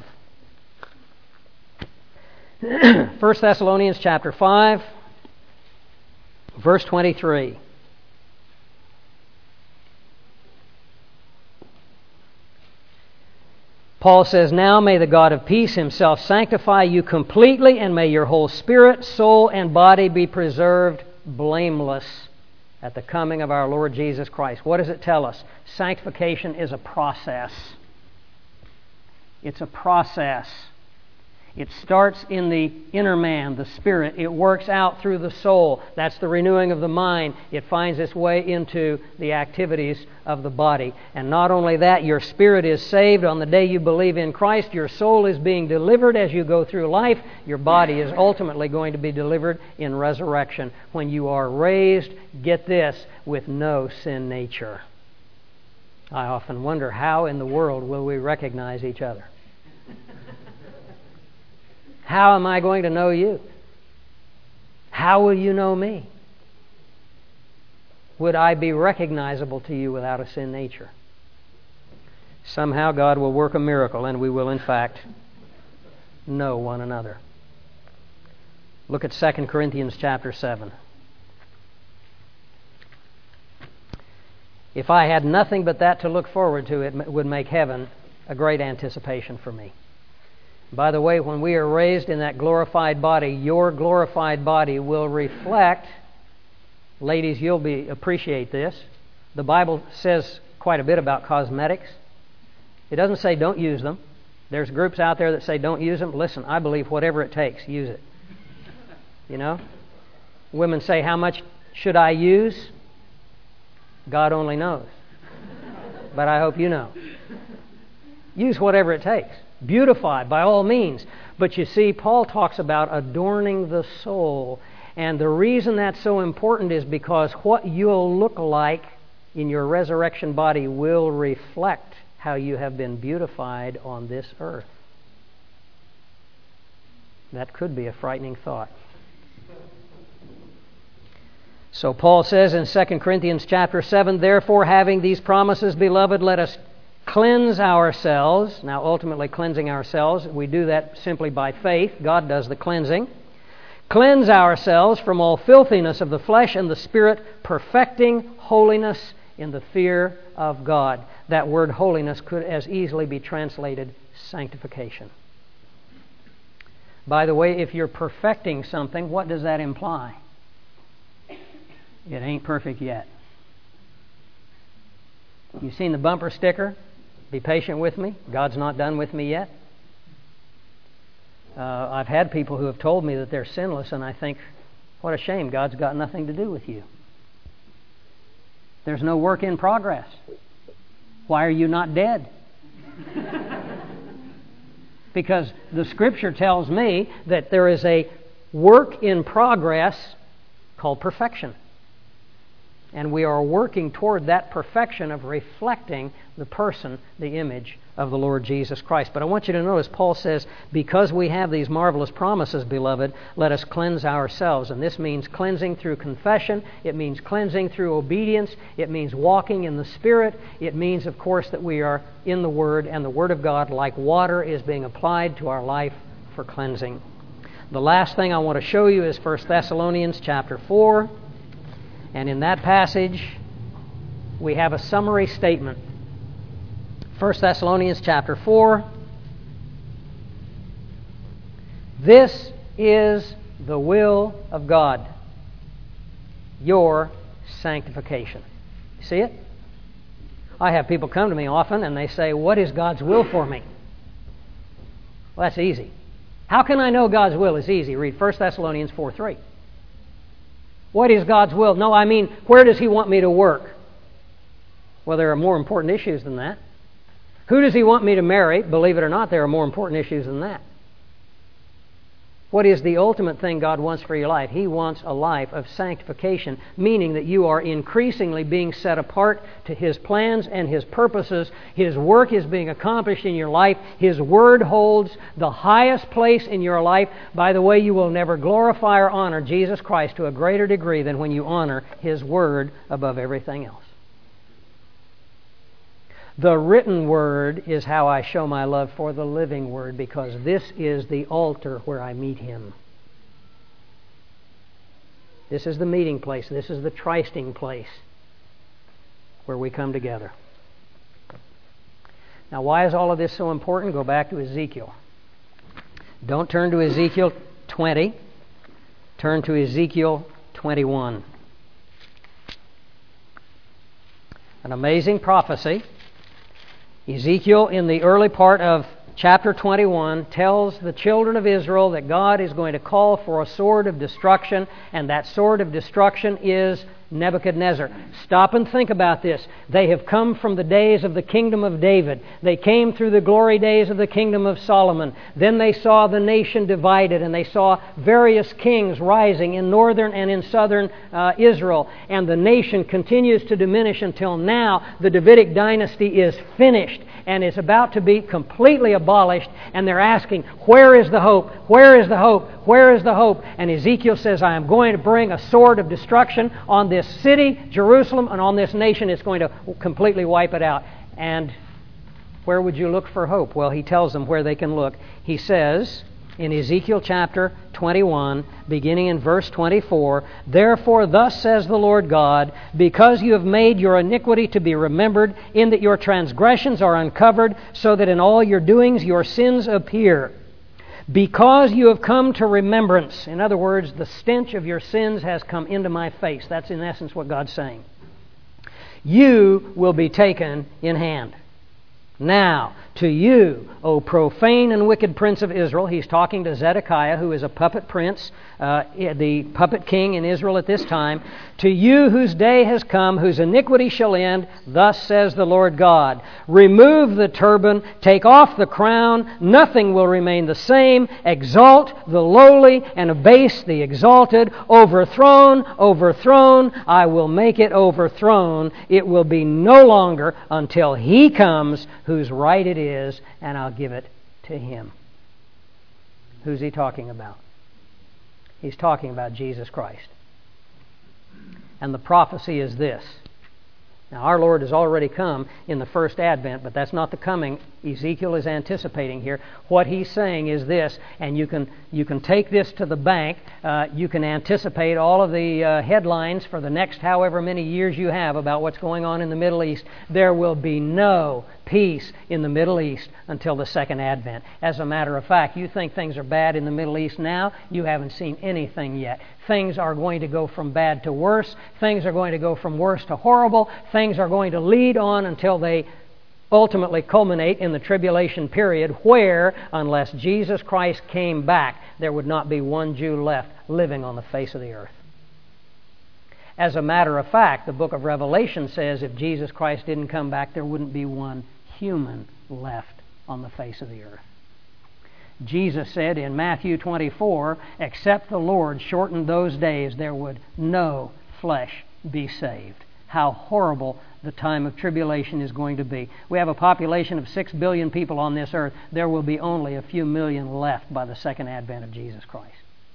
1 Thessalonians chapter 5, verse 23. Paul says, "Now may the God of peace himself sanctify you completely, and may your whole spirit, soul, and body be preserved blameless at the coming of our Lord Jesus Christ." What does it tell us? Sanctification is a process. It's a process. It starts in the inner man, the spirit. It works out through the soul. That's the renewing of the mind. It finds its way into the activities of the body. And not only that, your spirit is saved on the day you believe in Christ. Your soul is being delivered as you go through life. Your body is ultimately going to be delivered in resurrection when you are raised, get this, with no sin nature. I often wonder, how in the world will we recognize each other? How am I going to know you? How will you know me? Would I be recognizable to you without a sin nature? Somehow God will work a miracle, and we will in fact know one another. Look at 2 Corinthians chapter 7. If I had nothing but that to look forward to, it would make heaven a great anticipation for me. By the way, when we are raised in that glorified body, your glorified body will reflect, ladies, you'll appreciate this. The Bible says quite a bit about cosmetics. It doesn't say don't use them. There's groups out there that say don't use them. Listen, I believe whatever it takes, use it. You know? Women say, how much should I use? God only knows. But I hope you know. Use whatever it takes. Beautify by all means. But you see, Paul talks about adorning the soul. And the reason that's so important is because what you'll look like in your resurrection body will reflect how you have been beautified on this earth. That could be a frightening thought. So Paul says in 2 Corinthians chapter 7, "Therefore, having these promises, beloved, let us cleanse ourselves." Now, ultimately cleansing ourselves, we do that simply by faith. God does the cleansing. "Cleanse ourselves from all filthiness of the flesh and the spirit, perfecting holiness in the fear of God." That word holiness could as easily be translated sanctification. By the way, if you're perfecting something, what does that imply? It ain't perfect yet. You've seen the bumper sticker? Be patient with me. God's not done with me yet. I've had people who have told me that they're sinless, and I think, what a shame. God's got nothing to do with you. There's no work in progress. Why are you not dead? Because the Scripture tells me that there is a work in progress called perfection. And we are working toward that perfection of reflecting the person, the image of the Lord Jesus Christ. But I want you to notice Paul says, because we have these marvelous promises, beloved, let us cleanse ourselves. And this means cleansing through confession. It means cleansing through obedience. It means walking in the Spirit. It means, of course, that we are in the Word, and the Word of God, like water, is being applied to our life for cleansing. The last thing I want to show you is 1 Thessalonians chapter 4. And in that passage, we have a summary statement. 1 Thessalonians chapter 4. "This is the will of God, your sanctification." You see it? I have people come to me often and they say, "What is God's will for me?" Well, that's easy. How can I know God's will is easy? Read 1 Thessalonians 4:3. What is God's will? No, I mean, where does He want me to work? Well, there are more important issues than that. Who does He want me to marry? Believe it or not, there are more important issues than that. What is the ultimate thing God wants for your life? He wants a life of sanctification, meaning that you are increasingly being set apart to His plans and His purposes. His work is being accomplished in your life. His Word holds the highest place in your life. By the way, you will never glorify or honor Jesus Christ to a greater degree than when you honor His Word above everything else. The written Word is how I show my love for the living Word, because this is the altar where I meet Him. This is the meeting place. This is the trysting place where we come together. Now, why is all of this so important? Go back to Ezekiel. Don't turn to Ezekiel 20. Turn to Ezekiel 21. An amazing prophecy. Ezekiel, in the early part of chapter 21, tells the children of Israel that God is going to call for a sword of destruction, and that sword of destruction is Nebuchadnezzar. Stop and think about this. They have come from the days of the kingdom of David. They came through the glory days of the kingdom of Solomon. Then they saw the nation divided, and they saw various kings rising in northern and in southern Israel. And the nation continues to diminish until now the Davidic dynasty is finished and is about to be completely abolished. And they're asking, where is the hope? Where is the hope? Where is the hope? And Ezekiel says, I am going to bring a sword of destruction on this city, Jerusalem, and on this nation. It's going to completely wipe it out. And where would you look for hope? Well, he tells them where they can look. He says in Ezekiel chapter 21, beginning in verse 24, Therefore thus says the Lord God, because you have made your iniquity to be remembered, in that your transgressions are uncovered, so that in all your doings your sins appear. Because you have come to remembrance. In other words, the stench of your sins has come into my face. That's in essence what God's saying. You will be taken in hand. Now, to you, O profane and wicked prince of Israel, he's talking to Zedekiah, who is a puppet prince, the puppet king in Israel at this time. To you whose day has come, whose iniquity shall end, thus says the Lord God, remove the turban, take off the crown, nothing will remain the same, exalt the lowly and abase the exalted, overthrown, overthrown, I will make it overthrown. It will be no longer until He comes whose right it is, and I'll give it to Him. Who's he talking about? He's talking about Jesus Christ. And the prophecy is this. Now, our Lord has already come in the first advent, but that's not the coming Ezekiel is anticipating here. What he's saying is this, and you can take this to the bank. You can anticipate all of the headlines for the next however many years you have about what's going on in the Middle East. There will be no peace in the Middle East until the second advent. As a matter of fact, you think things are bad in the Middle East now, you haven't seen anything yet. Things are going to go from bad to worse. Things are going to go from worse to horrible. Things are going to lead on until they ultimately culminate in the tribulation period, where, unless Jesus Christ came back, there would not be one Jew left living on the face of the earth. As a matter of fact, the book of Revelation says if Jesus Christ didn't come back, there wouldn't be one human left on the face of the earth. Jesus said in Matthew 24, except the Lord shortened those days, there would no flesh be saved. How horrible the time of tribulation is going to be. We have a population of 6 billion people on this earth. There will be only a few million left by the second advent of Jesus Christ.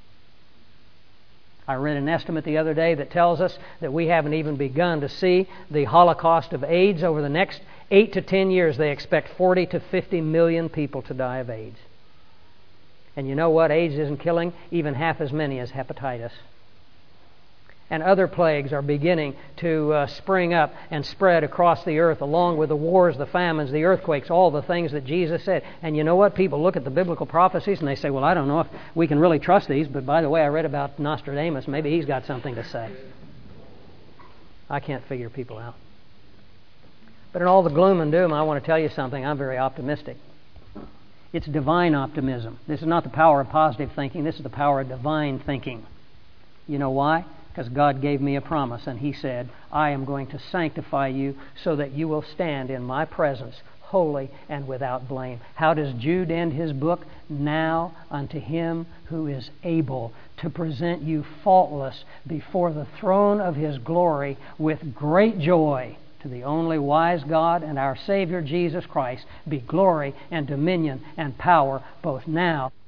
I read an estimate the other day that tells us that we haven't even begun to see the Holocaust of AIDS. Over the next 8 to 10 years, they expect 40 to 50 million people to die of AIDS. And you know what? AIDS isn't killing even half as many as hepatitis. And other plagues are beginning to spring up and spread across the earth, along with the wars, the famines, the earthquakes, all the things that Jesus said. And you know what? People look at the biblical prophecies and they say, well, I don't know if we can really trust these, but by the way, I read about Nostradamus. Maybe he's got something to say. I can't figure people out. But in all the gloom and doom, I want to tell you something. I'm very optimistic. It's divine optimism. This is not the power of positive thinking. This is the power of divine thinking. You know why? Because God gave me a promise, and He said, I am going to sanctify you so that you will stand in my presence holy, and without blame. How does Jude end his book? Now unto him who is able to present you faultless before the throne of his glory with great joy, to the only wise God and our Savior Jesus Christ, be glory and dominion and power both now